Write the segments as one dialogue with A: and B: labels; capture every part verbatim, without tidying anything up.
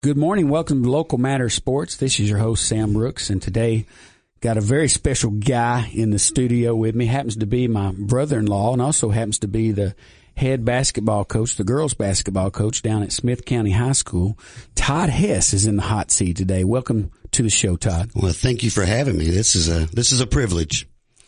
A: Good morning. Welcome to Local Matters Sports. This is your host, Sam Brooks, and today got a very special guy in the studio with me. Happens to be my brother-in-law and also happens to be the head basketball coach, the girls basketball coach down at Smith County High School. Todd Hess is in the hot seat today. Welcome to the show, Todd.
B: Well, thank you for having me. This is a this is a privilege.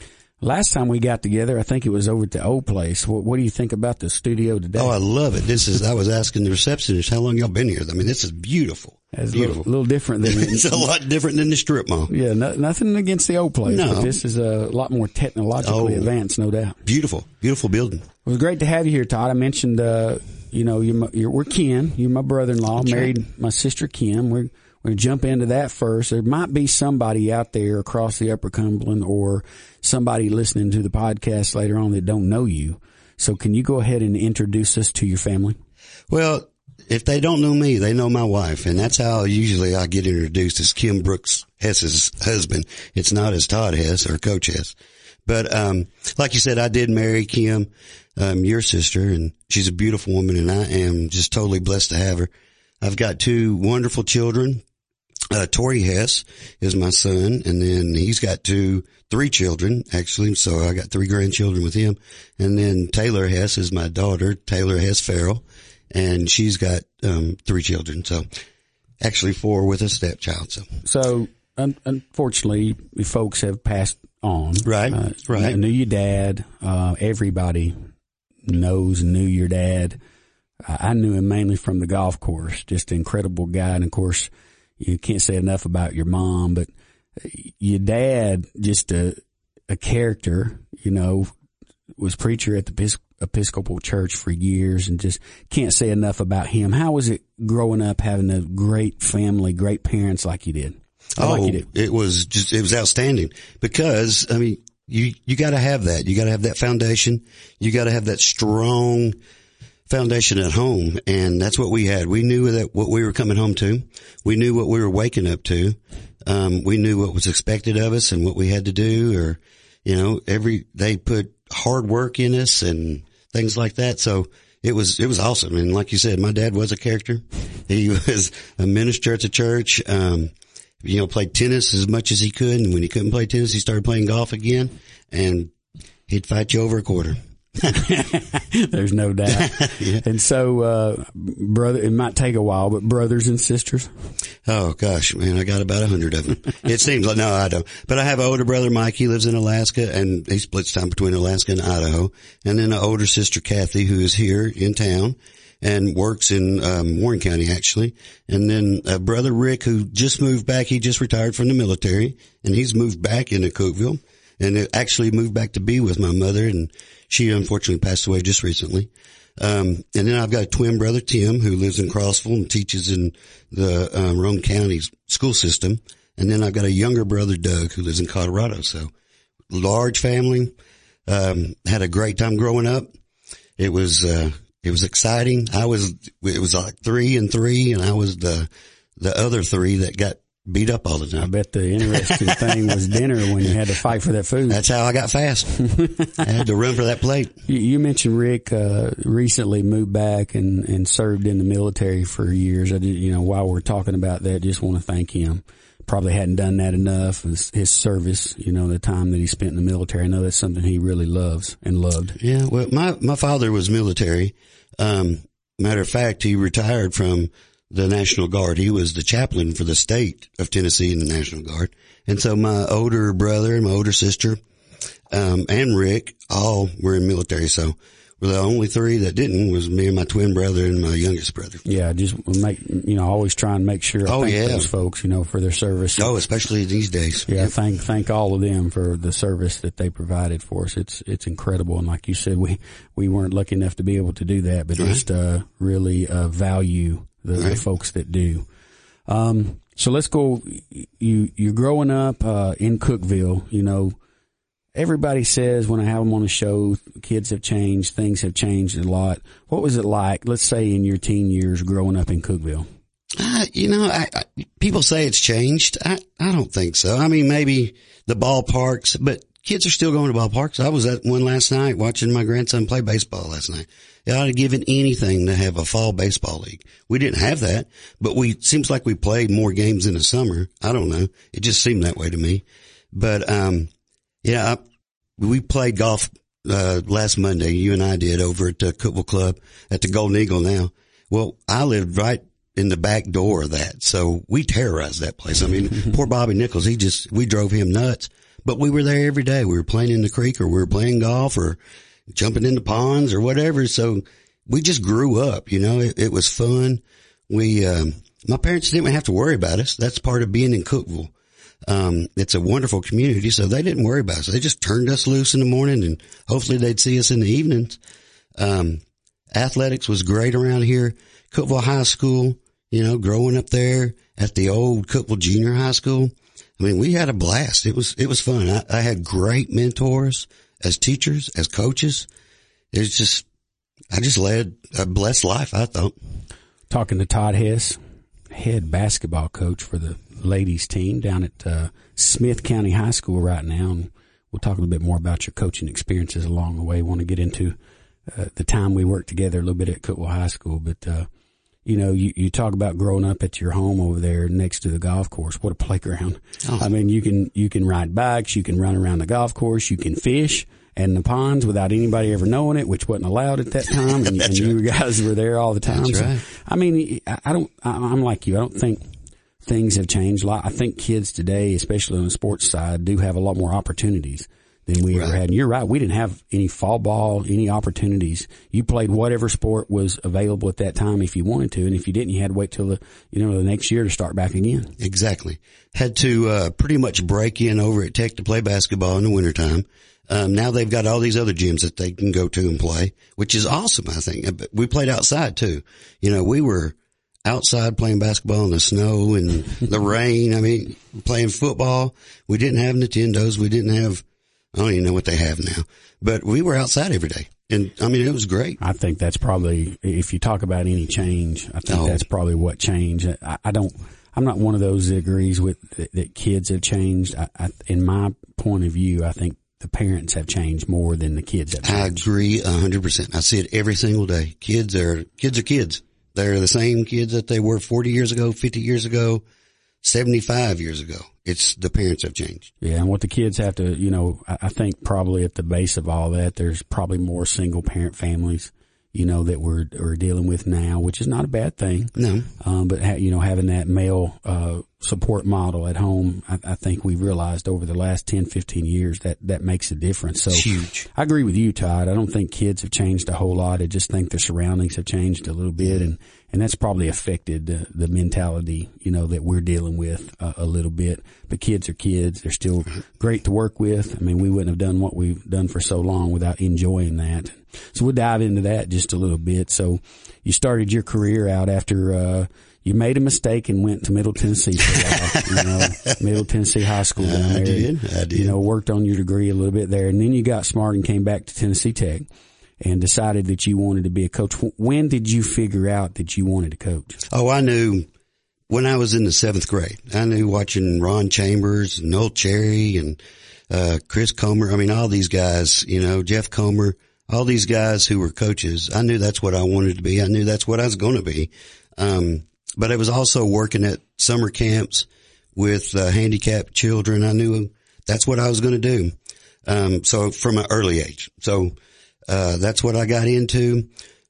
A: Last time we got together, I think it was over at the old place. What, what do you think about the studio today?
B: Oh, I love it. This is, I was asking the receptionist, how long y'all been here? I mean, this is beautiful.
A: It's
B: beautiful.
A: A little, little different than
B: it's a lot different than the strip mall.
A: Yeah, no, nothing against the old place,
B: no.
A: but this is a lot more technologically oh, advanced, no doubt.
B: Beautiful, beautiful building.
A: It was great to have you here, Todd. I mentioned, uh, you know, you're, my, you're we're kin. You're my brother-in-law.
B: That's
A: married
B: right.
A: my sister Kim. We're We're going to jump into that first. There might be somebody out there across the Upper Cumberland or somebody listening to the podcast later on that don't know you. So can you go ahead and introduce us to your family?
B: Well, if they don't know me, they know my wife, and that's how usually I get introduced as Kim Brooks Hess's husband. It's not as Todd Hess or Coach Hess. But um like you said, I did marry Kim, um your sister, and she's a beautiful woman, and I am just totally blessed to have her. I've got two wonderful children. Uh, Tori Hess is my son, and then he's got two, three children, actually, so I got three grandchildren with him. And then Taylor Hess is my daughter, Taylor Hess Farrell, and she's got, um, three children, so actually four with a stepchild, so.
A: So, un- unfortunately, folks have passed on.
B: Right,
A: uh,
B: right.
A: I knew your dad, uh, everybody knows and knew your dad. I knew him mainly from the golf course, just an incredible guy. And of course, you can't say enough about your mom, but your dad, just a, a character, you know, was preacher at the Episcopal Church for years, and just can't say enough about him. How was it growing up having a great family, great parents like you did?
B: Oh,
A: like you did?
B: It was just, it was outstanding because, I mean, you, you gotta have that. You gotta have that foundation. You gotta have that strong foundation at home, and that's what we had. We knew that what we were coming home to. We knew what we were waking up to. Um, we knew what was expected of us and what we had to do, or, you know, every, they put hard work in us and things like that. So it was, it was awesome. And like you said, my dad was a character. He was a minister at the church. Um, you know, played tennis as much as he could. And when he couldn't play tennis, he started playing golf again, and he'd fight you over a quarter.
A: There's no doubt. Yeah. And so, uh, brother, it might take a while, but brothers and sisters?
B: Oh gosh, man, I got about a hundred of them. It seems like, no, I don't. But I have an older brother, Mike. He lives in Alaska, and he splits time between Alaska and Idaho. And then an older sister, Kathy, who is here in town and works in, um, Warren County, actually. And then a brother, Rick, who just moved back. He just retired from the military, and he's moved back into Cookeville, and actually moved back to be with my mother, and she unfortunately passed away just recently. Um, and then I've got a twin brother, Tim, who lives in Crossville and teaches in the um, Roane County school system. And then I've got a younger brother, Doug, who lives in Colorado. So large family. Um, had a great time growing up. It was, uh, it was exciting. I was, it was like three and three, and I was the, the other three that got beat up all the time.
A: I bet the interesting thing was dinner when you had to fight for that food.
B: That's how I got fast. I had to run for that plate.
A: You, you mentioned Rick uh recently moved back and and served in the military for years. I did, you know, while we're talking about that, just want to thank him. Probably hadn't done that enough. His, his service, you know, the time that he spent in the military. I know that's something he really loves and loved.
B: Yeah, well, my my father was military. Um, matter of fact, he retired from the National Guard. He was the chaplain for the state of Tennessee in the National Guard. And so my older brother and my older sister, um, and Rick all were in military. So we're the only three that didn't was me and my twin brother and my youngest brother.
A: Yeah. Just make, you know, always try and make sure I
B: oh,
A: thank
B: yeah.
A: those folks, you know, for their service.
B: Oh, especially these days.
A: Yeah.
B: Yep.
A: Thank, thank all of them for the service that they provided for us. It's, it's incredible. And like you said, we, we weren't lucky enough to be able to do that, but right. just, uh, really, uh, value The, right. the folks that do. Um, so let's go. You, you're growing up, uh, in Cookeville. You know, everybody says when I have them on the show, kids have changed, things have changed a lot. What was it like, let's say in your teen years growing up in Cookeville?
B: Uh, you know, I, I, people say it's changed. I, I don't think so. I mean, maybe the ballparks, but kids are still going to ballparks. I was at one last night watching my grandson play baseball last night. I'd have given anything to have a fall baseball league. We didn't have that, but we, seems like we played more games in the summer. I don't know. It just seemed that way to me. But, um, yeah, I, we played golf, uh, last Monday. You and I did over at the Cookeville Club at the Golden Eagle now. Well, I lived right in the back door of that. So we terrorized that place. I mean, poor Bobby Nichols, he just, we drove him nuts, but we were there every day. We were playing in the creek, or we were playing golf, or jumping in the ponds or whatever. So we just grew up, you know, it, it was fun. We, um, my parents didn't have to worry about us. That's part of being in Cookeville. Um, it's a wonderful community. So they didn't worry about us. They just turned us loose in the morning, and hopefully they'd see us in the evenings. Um, athletics was great around here. Cookeville High School, you know, growing up there at the old Cookeville Junior High School. I mean, we had a blast. It was, it was fun. I, I had great mentors as teachers, as coaches. It's just, I just led a blessed life, I thought.
A: Talking to Todd Hess, head basketball coach for the ladies team down at uh, Smith County High School right now. And we'll talk a little bit more about your coaching experiences along the way. Want to get into uh, the time we worked together a little bit at Cookeville High School. But, uh, you know, you, you talk about growing up at your home over there next to the golf course. What a playground. Oh. I mean, you can, you can ride bikes, you can run around the golf course, you can fish and the ponds without anybody ever knowing it, which wasn't allowed at that time. And, and right. you guys were there all the time.
B: That's
A: so,
B: right.
A: I mean, I don't, I'm like you. I don't think things have changed a lot. I think kids today, especially on the sports side, do have a lot more opportunities than we
B: right.
A: ever had. And you're right. We didn't have any fall ball, any opportunities. You played whatever sport was available at that time if you wanted to. And if you didn't, you had to wait till the, you know, the next year to start back again.
B: Exactly. Had to, uh, pretty much break in over at Tech to play basketball in the wintertime. Um, now they've got all these other gyms that they can go to and play, which is awesome, I think. But we played outside too. You know, we were outside playing basketball in the snow and the rain. I mean, playing football. We didn't have Nintendos. We didn't have, I don't even know what they have now, but we were outside every day. And I mean, it was great.
A: I think that's probably, if you talk about any change, I think oh. that's probably what changed. I, I don't, I'm not one of those that agrees with that, that kids have changed. I, I, in my point of view, I think the parents have changed more than the kids have changed.
B: I agree a hundred percent. I see it every single day. Kids are, kids are kids. They're the same kids that they were forty years ago, fifty years ago, seventy-five years ago. It's the parents have changed.
A: Yeah. And what the kids have to, you know, I, I think probably at the base of all that, there's probably more single parent families, you know, that we're, we're dealing with now, which is not a bad thing.
B: No.
A: Um, but ha- you know, having that male, uh, support model at home, I, I think we've realized over the last ten, fifteen years that, that makes a difference. So
B: huge.
A: I agree with you, Todd. I don't think kids have changed a whole lot. I just think their surroundings have changed a little bit, and, and that's probably affected the, the mentality, you know, that we're dealing with uh, a little bit. But kids are kids. They're still great to work with. I mean, we wouldn't have done what we've done for so long without enjoying that. So we'll dive into that just a little bit. So you started your career out after, uh, you made a mistake and went to Middle Tennessee for a while, you know, Middle Tennessee High School down there.
B: I did, I did.
A: You know, worked on your degree a little bit there, and then you got smart and came back to Tennessee Tech and decided that you wanted to be a coach. When did you figure out that you wanted to coach?
B: Oh, I knew when I was in the seventh grade. I knew watching Ron Chambers and Noel Cherry and, uh, Chris Comer. I mean, all these guys, you know, Jeff Comer, all these guys who were coaches. I knew that's what I wanted to be. I knew that's what I was going to be. Um, But I was also working at summer camps with uh, handicapped children. I knew that's what I was going to do. Um, so from an early age. So, uh, that's what I got into.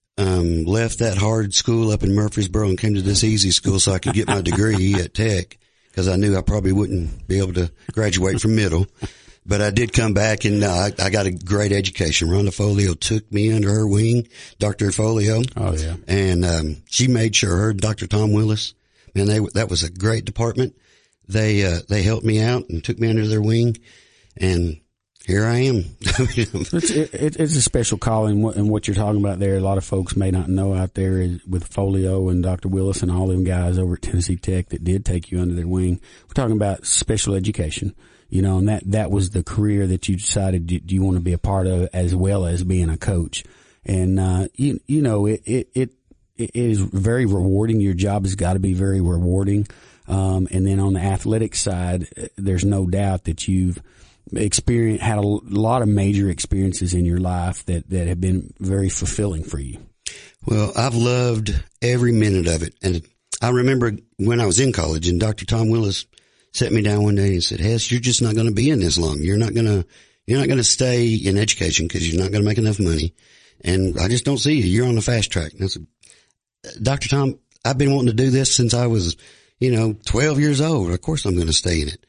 B: Um, left that hard school up in Murfreesboro and came to this easy school so I could get my degree at Tech, because I knew I probably wouldn't be able to graduate from middle. But I did come back, and uh, I, I got a great education. Rhonda Folio took me under her wing, Doctor Folio.
A: Oh, yeah.
B: And um she made sure her and Doctor Tom Willis, man, they that was a great department. They uh they helped me out and took me under their wing, and here I am.
A: it's, it, it's a special calling, and what you're talking about there, a lot of folks may not know out there is with Folio and Doctor Willis and all them guys over at Tennessee Tech that did take you under their wing. We're talking about special education. You know, and that, that was the career that you decided do, do you want to be a part of, as well as being a coach. And, uh, you, you know, it, it, it, it is very rewarding. Your job has got to be very rewarding. Um, and then on the athletic side, there's no doubt that you've experience, had a lot of major experiences in your life that, that have been very fulfilling for you.
B: Well, I've loved every minute of it. And I remember when I was in college and Doctor Tom Willis sat me down one day and said, Hess, you're just not going to be in this long. You're not going to, you're not going to stay in education because you're not going to make enough money. And I just don't see you. You're on the fast track. And I said, Doctor Tom, I've been wanting to do this since I was, you know, twelve years old. Of course I'm going to stay in it.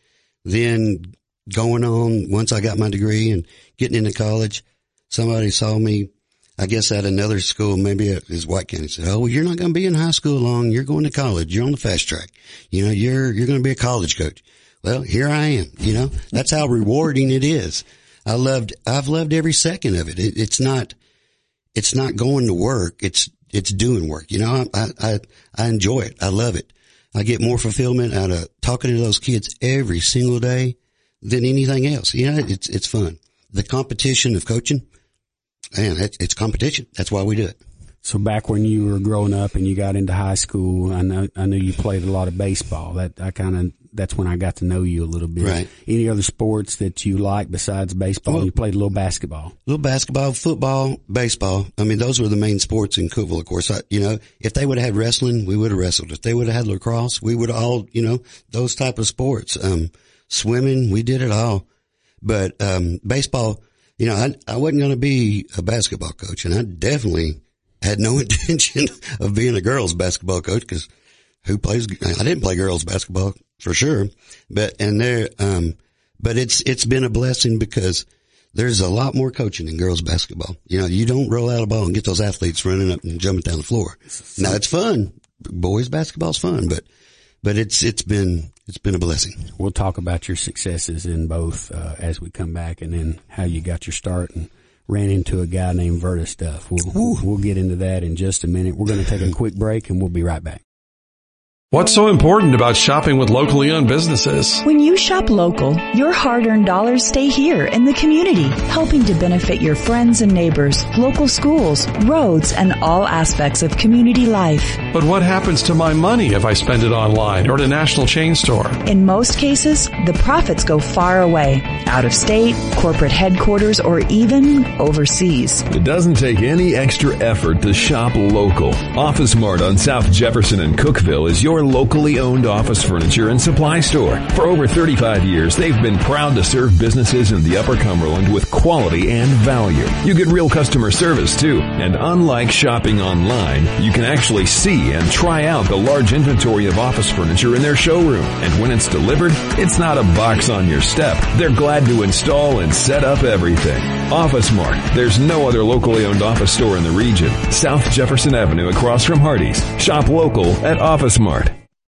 B: Then going on, once I got my degree and getting into college, somebody saw me, I guess at another school, maybe it was White County, said, oh, well, you're not going to be in high school long. You're going to college. You're on the fast track. You know, you're, you're going to be a college coach. Well, here I am. You know, that's how rewarding it is. I loved, I've loved every second of it. it it's not, it's not going to work. It's, it's doing work. You know, I, I, I enjoy it. I love it. I get more fulfillment out of talking to those kids every single day than anything else. You know, it's, it's fun. The competition of coaching, man, it's, it's competition. That's why we do it.
A: So back when you were growing up and you got into high school, I know, I knew you played a lot of baseball. That, I kind of, that's when I got to know you a little bit.
B: Right.
A: Any other sports that you like besides baseball? Well, you played a little basketball.
B: A little basketball, football, baseball. I mean, those were the main sports in Cookeville, of course. I, you know, if they would have had wrestling, we would have wrestled. If they would have had lacrosse, we would have all, you know, those type of sports. Um, swimming, we did it all. But, um, baseball, you know, I, I wasn't going to be a basketball coach, and I definitely had no intention of being a girls basketball coach because who plays, I didn't play girls basketball for sure, but, and there, um, but it's, it's been a blessing because there's a lot more coaching in girls basketball. You know, you don't roll out a ball and get those athletes running up and jumping down the floor. Now it's fun. Boys basketball's fun, but, but it's, it's been, it's been a blessing.
A: We'll talk about your successes in both, uh, as we come back, and then how you got your start and ran into a guy named Vertus Duff. We'll, we'll get into that in just a minute. We're going to take a quick break and we'll be right back.
C: What's so important about shopping with locally owned businesses?
D: When you shop local, your hard-earned dollars stay here in the community, helping to benefit your friends and neighbors, local schools, roads, and all aspects of community life.
C: But what happens to my money if I spend it online or at a national chain store?
D: In most cases, the profits go far away, out of state, corporate headquarters, or even overseas.
E: It doesn't take any extra effort to shop local. Office Mart on South Jefferson and Cookeville is your locally owned office furniture and supply store. For over thirty-five years, they've been proud to serve businesses in the Upper Cumberland with quality and value. You get real customer service too. And unlike shopping online, you can actually see and try out the large inventory of office furniture in their showroom. And when it's delivered, it's not a box on your step. They're glad to install and set up everything. Office Mart. There's no other locally owned office store in the region. South Jefferson Avenue across from Hardee's. Shop local at Office Mart.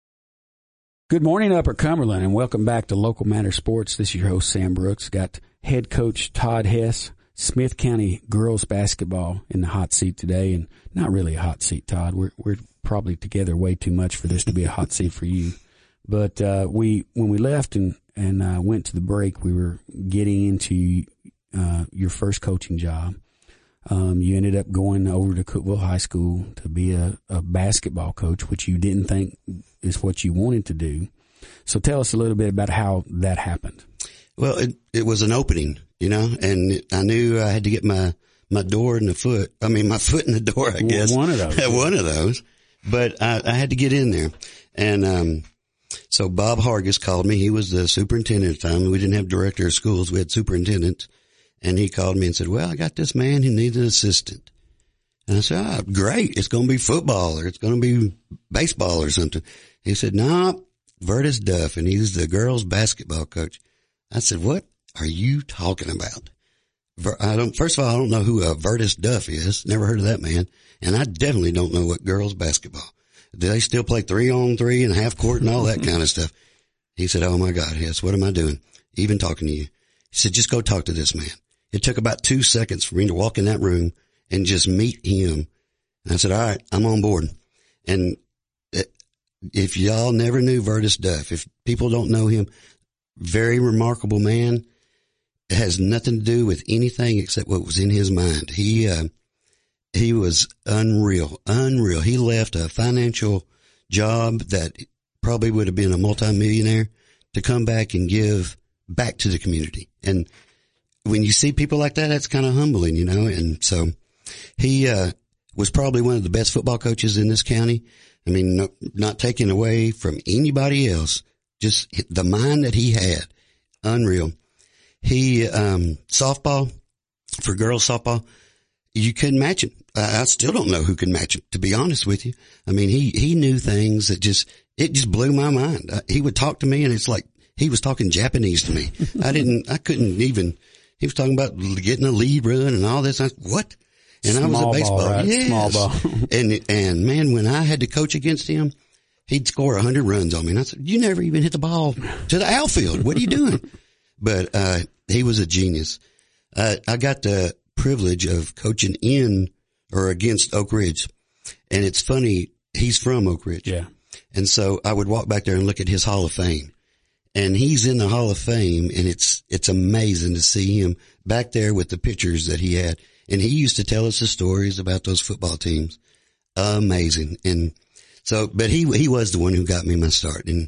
A: Good morning, Upper Cumberland, and welcome back to Local Matter Sports. This is your host, Sam Brooks. Got head coach Todd Hess, Smith County girls basketball, in the hot seat today. And not really a hot seat, Todd. We're we're probably together way too much for this to be a hot seat for you. But uh we when we left and and uh, went to the break, we were getting into uh your first coaching job. Um, you ended up going over to Cookeville High School to be a, a basketball coach, which you didn't think is what you wanted to do. So tell us a little bit about how that happened.
B: Well, it, it was an opening, you know, and I knew I had to get my, my door in the foot. I mean, my foot in the door, I guess.
A: One of those.
B: One of those. But I, I had to get in there. And, um, so Bob Hargis called me. He was the superintendent at the time. We didn't have director of schools. We had superintendents. And he called me and said, well, I got this man who needs an assistant. And I said, oh, great. It's going to be football or it's going to be baseball or something. He said, no, Vertus Duff, and he's the girls basketball coach. I said, what are you talking about? I don't, first of all, I don't know who a Vertus Duff is. Never heard of that man. And I definitely don't know what girls basketball. Do they still play three on three and half court and all that kind of stuff? He said, oh my God, yes. What am I doing? Even talking to you. He said, just go talk to this man. It took about two seconds for me to walk in that room and just meet him. And I said, all right, I'm on board. And if y'all never knew Vertus Duff, if people don't know him, very remarkable man. It has nothing to do with anything except what was in his mind. He, uh, he was unreal, unreal. He left a financial job that probably would have been a multimillionaire to come back and give back to the community. And when you see people like that, that's kind of humbling, you know. And so he uh was probably one of the best football coaches in this county. I mean, no, not taken away from anybody else, just the mind that he had, unreal. He um softball, for girls softball, you couldn't match him. I, I still don't know who could match him, to be honest with you. I mean, he he knew things that just it just blew my mind. Uh, he would talk to me, and it's like he was talking Japanese to me. I didn't, I couldn't even. He was talking about getting a lead run and all this. I, what? And
A: Small
B: I was a baseball.
A: ball, right?
B: Yes.
A: Small ball.
B: and, and man, when I had to coach against him, he'd score a hundred runs on me. And I said, you never even hit the ball to the outfield. What are you doing? But, uh, he was a genius. Uh, I got the privilege of coaching in or against Oak Ridge. And it's funny. He's from Oak Ridge.
A: Yeah.
B: And so I would walk back there and look at his Hall of Fame. And he's in the Hall of Fame, and it's, it's amazing to see him back there with the pictures that he had. And he used to tell us the stories about those football teams. Amazing. And so, but he, he was the one who got me my start, and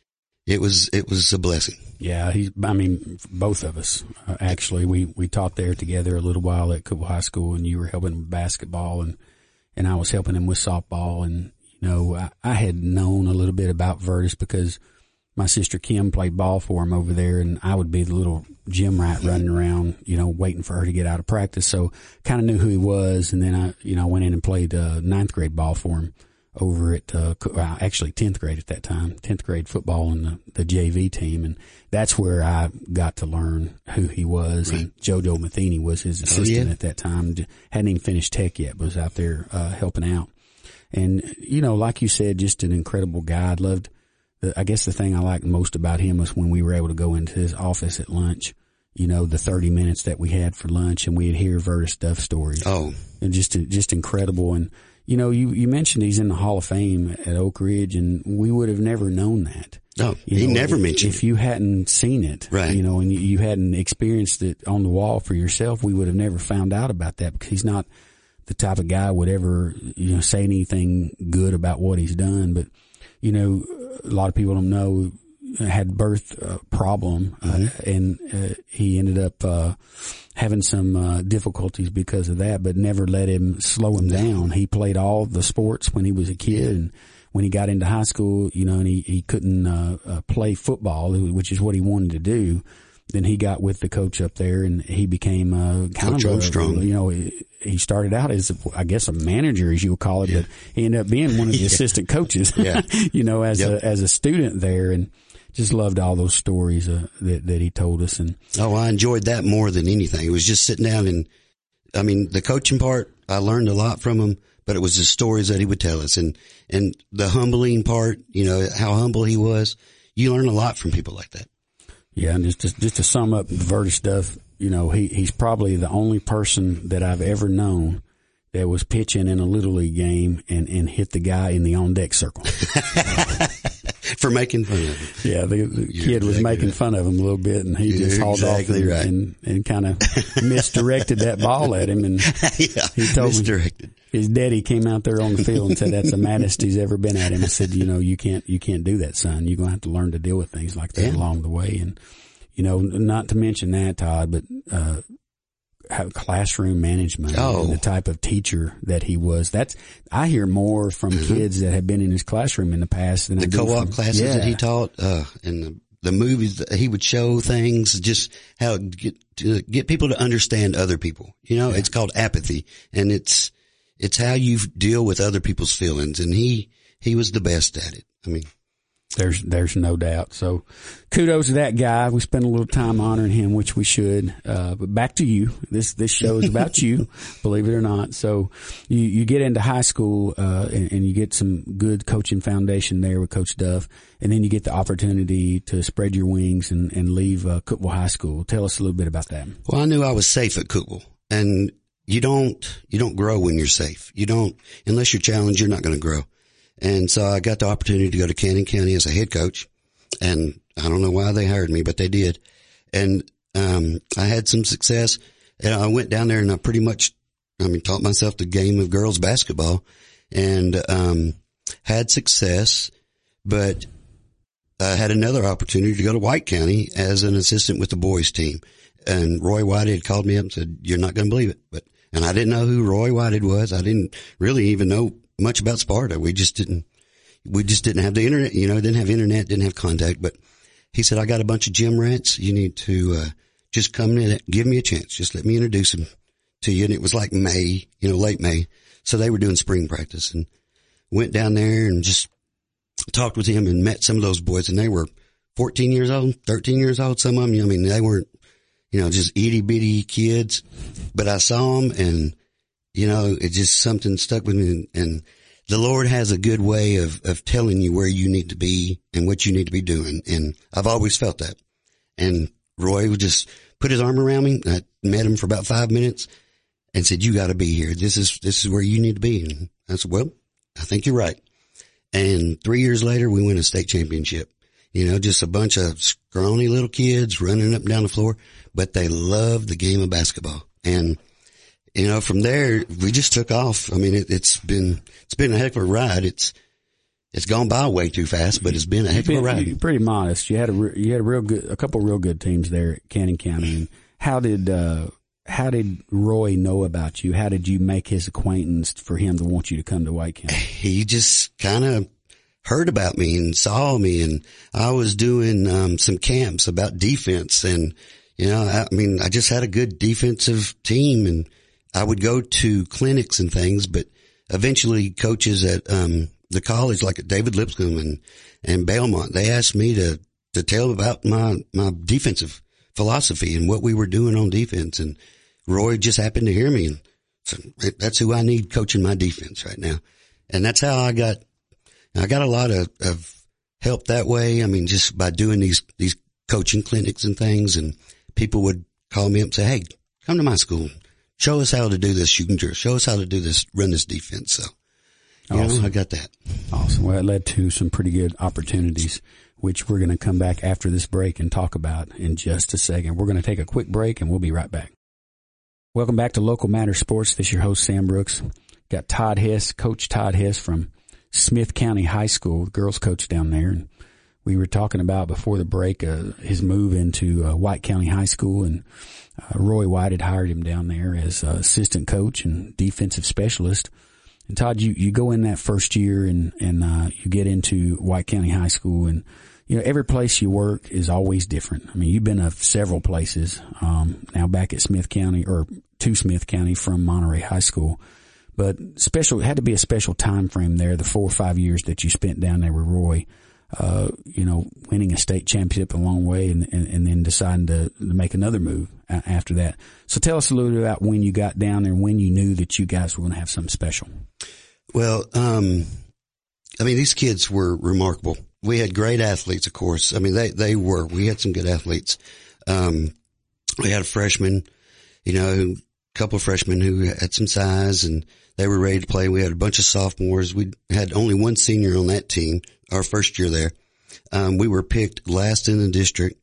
B: it was, it was a blessing.
A: Yeah. He's, I mean, both of us, uh, actually, we, we taught there together a little while at Cookeville High School, and you were helping him with basketball, and, and I was helping him with softball. And, you know, I, I had known a little bit about Virtus because my sister Kim played ball for him over there, and I would be the little gym rat running around, you know, waiting for her to get out of practice. So kind of knew who he was. And then I, you know, went in and played uh, ninth grade ball for him over at, uh, well, actually tenth grade at that time, tenth grade football in the, the J V team. And that's where I got to learn who he was. Right. And JoJo Matheny was his assistant oh, yeah. at that time. Hadn't even finished tech yet, but was out there, uh, helping out. And, you know, like you said, just an incredible guy. I loved, I guess the thing I liked most about him was when we were able to go into his office at lunch, you know, the thirty minutes that we had for lunch, and we'd hear Virtus Duff stories.
B: Oh.
A: And just, just incredible. And, you know, you, you mentioned he's in the Hall of Fame at Oak Ridge, and we would have never known that.
B: No,
A: you
B: he
A: know,
B: never
A: if,
B: mentioned
A: If you hadn't seen it,
B: right.
A: you know, and you, you hadn't experienced it on the wall for yourself, we would have never found out about that, because he's not the type of guy would ever, you know, say anything good about what he's done. But, you know, a lot of people don't know, had birth uh, problem, uh, mm-hmm. and uh, he ended up uh, having some uh, difficulties because of that, but never let him slow him down. He played all the sports when he was a kid, and when he got into high school, you know, and he, he couldn't uh, uh, play football, which is what he wanted to do. Then he got with the coach up there, and he became uh, kind
B: Coach
A: of a,
B: Armstrong.
A: you know, he started out as, I guess, a manager, as you would call it, yeah. but he ended up being one of the yeah. assistant coaches, yeah. you know, as yep. a, as a student there, and just loved all those stories uh, that, that he told us. And
B: oh, I enjoyed that more than anything. It was just sitting down, and I mean, the coaching part, I learned a lot from him, but it was the stories that he would tell us, and, and the humbling part, you know, how humble he was. You learn a lot from people like that.
A: Yeah, and just to, just to sum up the Virtus stuff, you know, he he's probably the only person that I've ever known that was pitching in a Little League game and, and hit the guy in the on-deck circle.
B: For making fun of him.
A: Yeah, the, the kid exactly was making right. fun of him a little bit, and he You're just hauled exactly off and, right. and, and kind of misdirected that ball at him. And
B: yeah,
A: he told
B: misdirected.
A: me his daddy came out there on the field and said, that's the maddest he's ever been at him. I said, you know, you can't, you can't do that, son. You're going to have to learn to deal with things like that yeah. along the way. And, you know, not to mention that, Todd, but, uh, have classroom management
B: oh.
A: and the type of teacher that he was. That's, I hear more from mm-hmm. kids that have been in his classroom in the past than
B: the
A: I do
B: co-op
A: from,
B: classes
A: yeah.
B: that he taught, uh, and the, the movies that he would show things, just how to get, to get people to understand other people. You know, yeah. it's called apathy, and it's, it's how you deal with other people's feelings. And he, he was the best at it. I mean,
A: There's, there's no doubt. So kudos to that guy. We spent a little time honoring him, which we should. Uh, but back to you. This, this show is about you, believe it or not. So you, you get into high school, uh, and, and you get some good coaching foundation there with Coach Duff. And then you get the opportunity to spread your wings and, and leave, uh, Cookeville High School. Tell us a little bit about that.
B: Well, I knew I was safe at Cookeville, and you don't, you don't grow when you're safe. You don't, unless you're challenged, you're not going to grow. And so I got the opportunity to go to Cannon County as a head coach, and I don't know why they hired me, but they did. And, um, I had some success, and I went down there and I pretty much, I mean, taught myself the game of girls basketball, and, um, had success, but I had another opportunity to go to White County as an assistant with the boys team. And Roy Whitehead had called me up and said, "You're not going to believe it." But, and I didn't know who Roy Whitehead was. I didn't really even know much about Sparta. We just didn't, we just didn't have the internet, you know, didn't have internet, didn't have contact. But he said, "I got a bunch of gym rats. You need to, uh, just come in, give me a chance. Just let me introduce them to you." And it was like May, you know, late May. So they were doing spring practice, and went down there and just talked with him and met some of those boys. And they were fourteen years old, thirteen years old. Some of them, I mean, they weren't, you know, just itty bitty kids, but I saw them and, you know, it just something stuck with me. And, and the Lord has a good way of, of telling you where you need to be and what you need to be doing. And I've always felt that. And Roy would just put his arm around me. I met him for about five minutes and said, "You got to be here. This is, this is where you need to be." And I said, "Well, I think you're right." And three years later, we won a state championship. You know, just a bunch of scrawny little kids running up and down the floor, but they loved the game of basketball. And, you know, from there, we just took off. I mean, it, it's been, it's been a heck of a ride. It's, it's gone by way too fast, but it's been a heck
A: been,
B: of a ride.
A: You're pretty modest. You had a, you had a real good, a couple of real good teams there at Cannon County. And how did, uh, how did Roy know about you? How did you make his acquaintance for him to want you to come to White County?
B: He just kind of heard about me and saw me, and I was doing um some camps about defense, and you know, I, I mean, I just had a good defensive team, and I would go to clinics and things, but eventually coaches at um the college, like at David Lipscomb and and Belmont, they asked me to to tell about my my defensive philosophy and what we were doing on defense, and Roy just happened to hear me, and so that's who I need coaching my defense right now. And that's how I got I got a lot of, of help that way. I mean, just by doing these, these coaching clinics and things, and people would call me up and say, "Hey, come to my school. Show us how to do this shooting drill. Show us how to do this, run this defense." So, you
A: awesome.
B: know, I got that.
A: Awesome. Well, it led to some pretty good opportunities, which we're going to come back after this break and talk about in just a second. We're going to take a quick break and we'll be right back. Welcome back to Local Matter Sports. This is your host, Sam Brooks. Got Todd Hess, Coach Todd Hess from Smith County High School, the girls coach down there. And we were talking about before the break, uh, his move into uh, White County High School, and uh, Roy White had hired him down there as uh, assistant coach and defensive specialist. And Todd, you, you go in that first year and, and, uh, you get into White County High School, and, you know, every place you work is always different. I mean, you've been to several places, um, now back at Smith County, or to Smith County from Monterey High School. But special, it had to be a special time frame there, the four or five years that you spent down there with Roy, uh, you know, winning a state championship a long way, and, and, and then deciding to, to make another move after that. So tell us a little bit about when you got down there and when you knew that you guys were going to have something special.
B: Well, um, I mean, these kids were remarkable. We had great athletes, of course. I mean, they, they were, we had some good athletes. Um, we had a freshman, you know, a couple of freshmen who had some size, and they were ready to play. We had a bunch of sophomores. We had only one senior on that team, our first year there. Um, we were picked last in the district,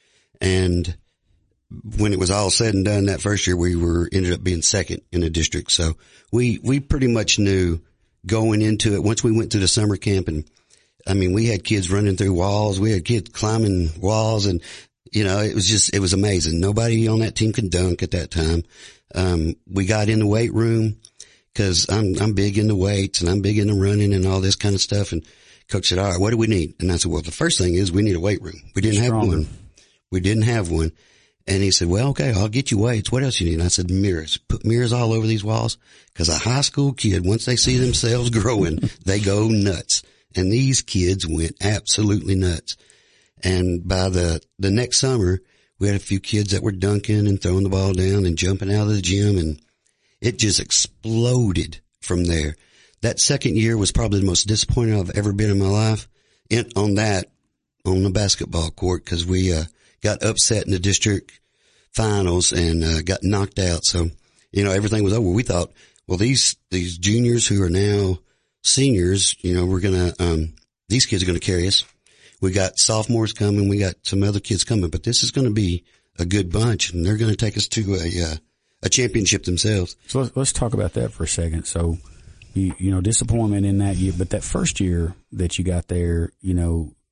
B: and when it was all said and done that first year, we were ended up being second in the district. So we, we pretty much knew going into it. Once we went through the summer camp, and I mean, we had kids running through walls. We had kids climbing walls, and you know, it was just, it was amazing. Nobody on that team could dunk at that time. Um, we got in the weight room, cause I'm, I'm big into weights and I'm big into running and all this kind of stuff. And coach said, "All right, what do we need?" And I said, "Well, the first thing is we need a weight room." We didn't have one. We didn't have one. And he said, "Well, okay, I'll get you weights. What else you need?" And I said, "Mirrors. Put mirrors all over these walls." Cause a high school kid, once they see themselves growing, they go nuts. And these kids went absolutely nuts. And by the, the next summer, we had a few kids that were dunking and throwing the ball down and jumping out of the gym, and it just exploded from there. That second year was probably the most disappointing I've ever been in my life in, on that, on the basketball court, cause we, uh, got upset in the district finals and, uh, got knocked out. So, you know, everything was over. We thought, well, these, these juniors who are now seniors, you know, we're going to, um, these kids are going to carry us. We got sophomores coming. We got some other kids coming, but this is going to be a good bunch, and they're going to take us to a, uh, a championship themselves.
A: So let's, let's talk about that for a second. So, you, you know, disappointment in that year, but that first year that you got there, you know,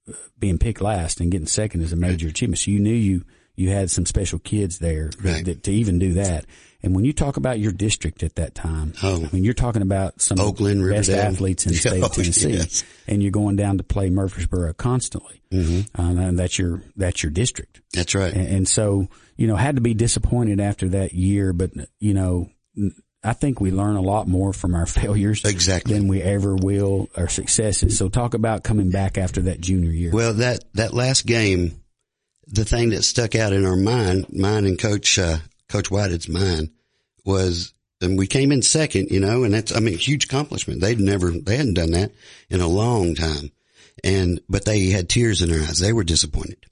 A: being picked last and getting second is a major achievement. So you knew you, you had some special kids there
B: right.
A: that, to even do that. And when you talk about your district at that time,
B: oh.
A: I mean, you're talking about some
B: Oakland,
A: of the best
B: Riverdale.
A: athletes in the state
B: oh,
A: of Tennessee,
B: yes.
A: and you're going down to play Murfreesboro constantly.
B: Mm-hmm.
A: Um, and that's your, that's your district.
B: That's right.
A: And, and so, you know, had to be disappointed after that year, but, you know, I think we learn a lot more from our failures
B: exactly.
A: than we ever will our successes. So talk about coming back after that junior year.
B: Well, that, that last game, the thing that stuck out in our mind, mine and Coach, uh, Coach Whitehead's mind was, and we came in second, you know, and that's, I mean, a huge accomplishment. They'd never, they hadn't done that in a long time. And, but they had tears in their eyes. They were disappointed.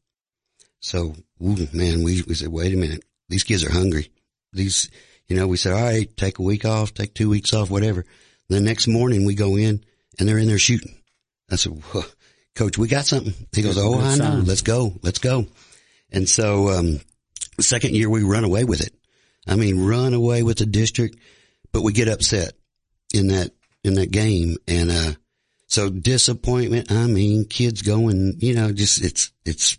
B: So, ooh, man, we, we said, wait a minute. These kids are hungry. These, you know, we said, all right, take a week off, take two weeks off, whatever. The next morning we go in and they're in there shooting. I said, whoa, Coach, we got something. He goes, oh, I know. Let's go. Let's go. And so, um, the second year we run away with it. I mean, run away with the district, but we get upset in that, in that game. And, uh, so disappointment, I mean, kids going, you know, just, it's, it's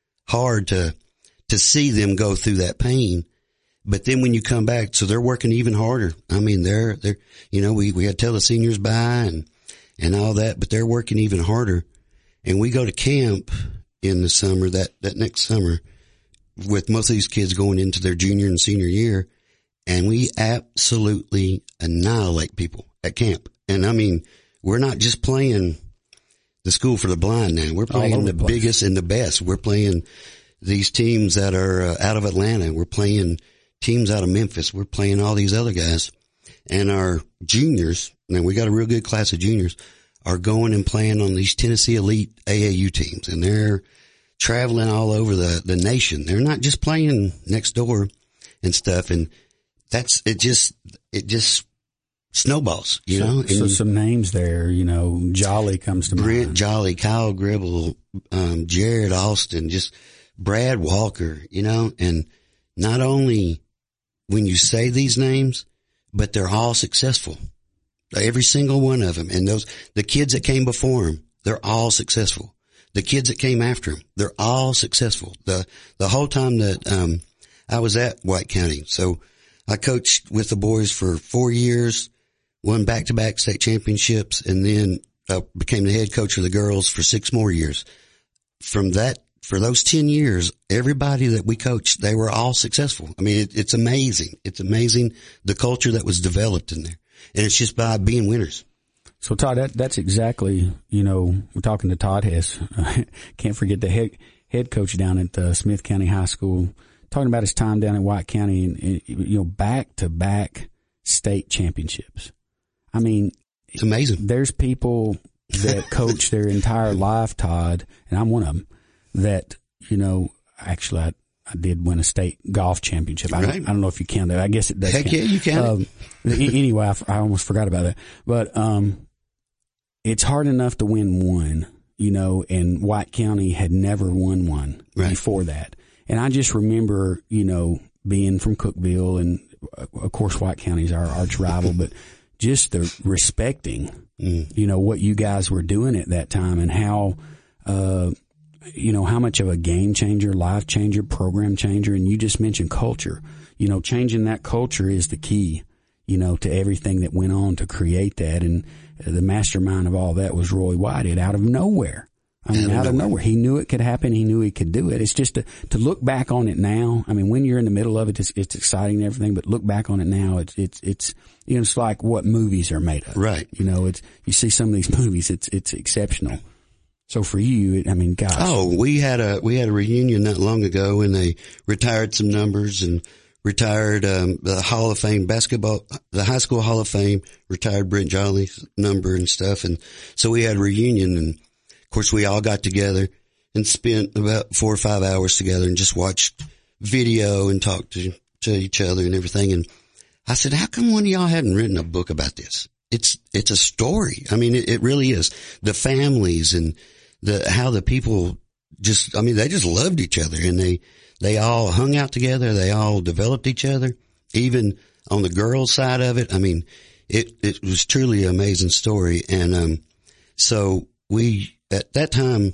B: hard to, to see them go through that pain. But then when you come back, so they're working even harder. I mean, they're, they're, you know, we, we had to tell the seniors bye and, and all that, but they're working even harder. And we go to camp in the summer, that, that next summer, with most of these kids going into their junior and senior year, and we absolutely annihilate people at camp. And I mean, we're not just playing the School for the Blind now. We're playing the, the biggest and the best. We're playing these teams that are uh, out of Atlanta. We're playing teams out of Memphis. We're playing all these other guys. And our juniors, and we got a real good class of juniors, are going and playing on these Tennessee Elite A A U teams. And they're traveling all over the, the nation. They're not just playing next door and stuff. And that's, it just, it just snowballs, you
A: so,
B: know.
A: So
B: and
A: some names there, you know, Jolly comes to
B: Brent
A: mind.
B: Jolly, Kyle Gribble, um, Jared Austin, just Brad Walker, you know, and not only when you say these names, but they're all successful. Every single one of them. And those, the kids that came before them, they're all successful. The kids that came after them, they're all successful. The, the whole time that, um, I was at White County. So I coached with the boys for four years, won back-to-back state championships, and then uh, became the head coach of the girls for six more years. From that, for those ten years, everybody that we coached, they were all successful. I mean, it, it's amazing. It's amazing the culture that was developed in there. And it's just by being winners.
A: So Todd, that, that's exactly, you know, we're talking to Todd Hess. Can't forget the head, head coach down at uh, Smith County High School, talking about his time down at White County and, and you know, back to back state championships. I mean,
B: it's amazing.
A: There's people that coach their entire life, Todd, and I'm one of them, that, you know, actually I, I did win a state golf championship. I,
B: right.
A: don't, I don't know if you count that. I guess it does
B: Heck
A: count.
B: yeah, you count
A: um, it. Anyway, I, I almost forgot about that. But um, it's hard enough to win one, you know, and White County had never won one
B: right.
A: before that. And I just remember, you know, being from Cookeville, and of course White County is our arch rival, but just the respecting, mm. you know, what you guys were doing at that time and how, uh, you know, how much of a game changer, life changer, program changer. And you just mentioned culture, you know, changing that culture is the key, you know, to everything that went on to create that. And the mastermind of all that was Roy Whitehead out of nowhere. I mean, out of nowhere. He knew it could happen. He knew he could do it. It's just to, to look back on it now. I mean, when you're in the middle of it, it's, it's exciting and everything, but look back on it now. It's, it's, it's, you know, it's like what movies are made of.
B: Right.
A: You know, it's, you see some of these movies, it's, it's exceptional. So for you, I mean, gosh.
B: Oh, we had a, we had a reunion not long ago and they retired some numbers and retired, um, the Hall of Fame basketball, the high school Hall of Fame retired Brent Jolly's number and stuff. And so we had a reunion and, of course, we all got together and spent about four or five hours together and just watched video and talked to, to each other and everything. And I said, how come one of y'all hadn't written a book about this? It's, it's a story. I mean, it, it really is. The families and the, how the people just, I mean, they just loved each other and they, they all hung out together. They all developed each other, even on the girls' side of it. I mean, it, it was truly an amazing story. And, um, so we, at that time,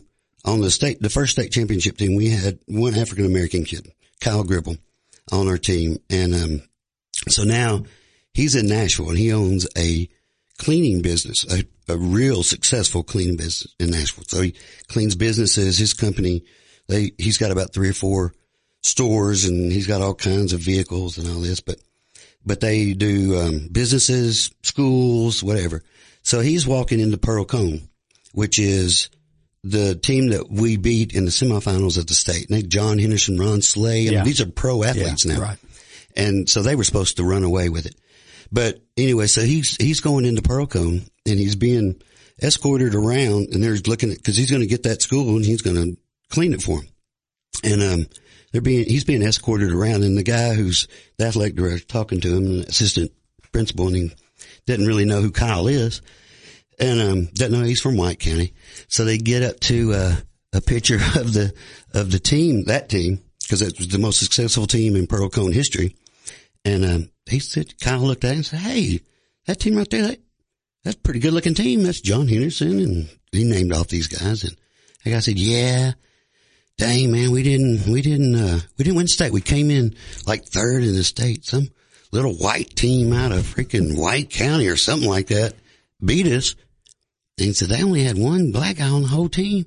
B: on the state, the first state championship team, we had one African American kid, Kyle Gribble, on our team. And, um, so now he's in Nashville and he owns a cleaning business, a, a real successful cleaning business in Nashville. So he cleans businesses. His company, they, he's got about three or four stores and he's got all kinds of vehicles and all this, but, but they do, um, businesses, schools, whatever. So he's walking into Pearl Cone, which is the team that we beat in the semifinals of the state. And they, John Henderson, Ron Slay. I
A: yeah.
B: mean, these are pro athletes
A: yeah,
B: now.
A: Right.
B: And so they were supposed to run away with it. But anyway, so he's, he's going into Pearl Cone and he's being escorted around and they're looking at, cause he's going to get that school and he's going to clean it for him. And, um, they're being, he's being escorted around and the guy who's the athletic director talking to him, an assistant principal, and he didn't really know who Kyle is. And, um, doesn't know he's from White County. So they get up to, uh, a picture of the, of the team, that team, cause it was the most successful team in Pearl Cone history. And, um, he said, Kyle looked at it and said, hey, that team right there, that, that's a pretty good looking team. That's John Henderson. And he named off these guys. And the guy said, yeah, dang, man, we didn't, we didn't, uh, we didn't win state. We came in like third in the state. Some little white team out of freaking White County or something like that beat us. And he said, they only had one black guy on the whole team.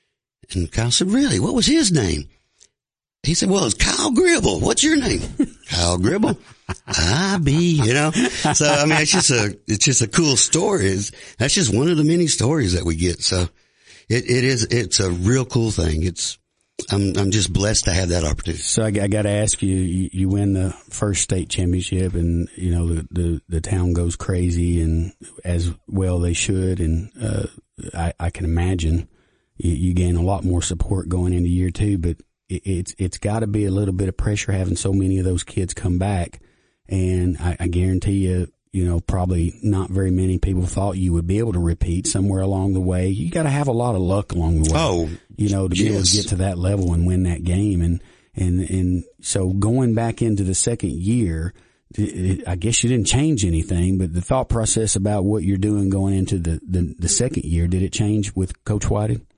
B: And Kyle said, really? What was his name? He said, well, it's Kyle Gribble. What's your name? Kyle Gribble. I be, you know. So, I mean, it's just a, it's just a cool story. It's, that's just one of the many stories that we get. So it, it is, it's a real cool thing. It's, I'm, I'm just blessed to have that opportunity.
A: So I, I got to ask you, you, you win the first state championship and, you know, the, the, the town goes crazy and as well they should. And, uh, I, I can imagine you, you gain a lot more support going into year two, but it, it's, it's got to be a little bit of pressure having so many of those kids come back. And I, I guarantee you, you know, probably not very many people thought you would be able to repeat somewhere along the way. You got to have a lot of luck along the way.
B: Oh,
A: you know, to be
B: yes.
A: able to get to that level and win that game. And, and, and so going back into the second year, it, I guess you didn't change anything, but the thought process about what you're doing going into the, the, the second year, did it change with Coach Whiting?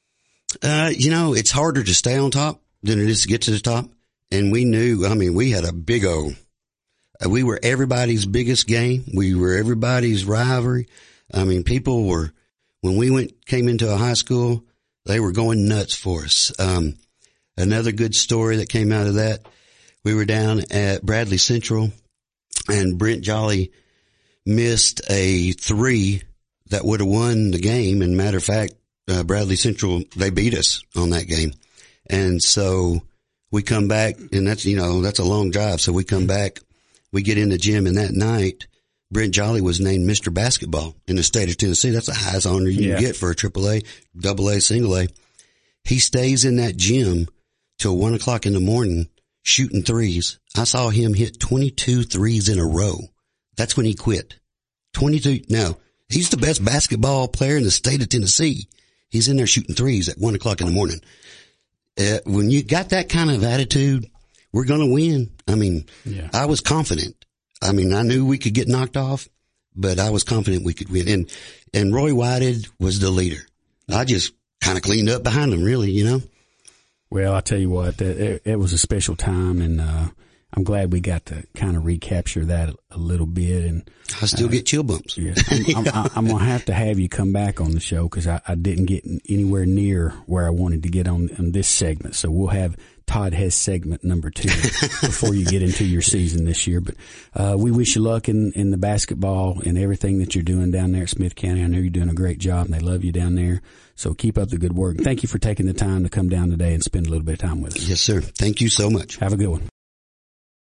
B: Uh, you know, it's harder to stay on top than it is to get to the top. And we knew, I mean, we had a big O. We were everybody's biggest game. We were everybody's rivalry. I mean, people were, when we went, came into a high school, they were going nuts for us. Um, another good story that came out of that, we were down at Bradley Central and Brent Jolly missed a three that would have won the game. And matter of fact, uh, Bradley Central, they beat us on that game. And so we come back and that's, you know, that's a long drive. So we come back. We get in the gym and that night, Brent Jolly was named Mister Basketball in the state of Tennessee. That's the highest honor you yeah. can get for a triple A, double A, single A. He stays in that gym till one o'clock in the morning shooting threes. I saw him hit twenty-two threes in a row. That's when he quit. twenty-two. Now, he's the best basketball player in the state of Tennessee. He's in there shooting threes at one o'clock in the morning. Uh, when you got that kind of attitude, we're going to win. I mean, yeah. I was confident. I mean, I knew we could get knocked off, but I was confident we could win. And, and Roy Whited was the leader. I just kind of cleaned up behind him, really, you know?
A: Well, I tell you what, it, it was a special time and, uh, I'm glad we got to kind of recapture that a little bit. And
B: I still uh, get chill bumps.
A: Yeah, I'm, I'm, I'm going to have to have you come back on the show because I, I didn't get anywhere near where I wanted to get on, on this segment. So we'll have Todd Hess segment number two before you get into your season this year. But uh, we wish you luck in, in the basketball and everything that you're doing down there at Smith County. I know you're doing a great job and they love you down there. So keep up the good work. Thank you for taking the time to come down today and spend a little bit of time with us.
B: Yes, sir. Thank you so much.
A: Have a good one.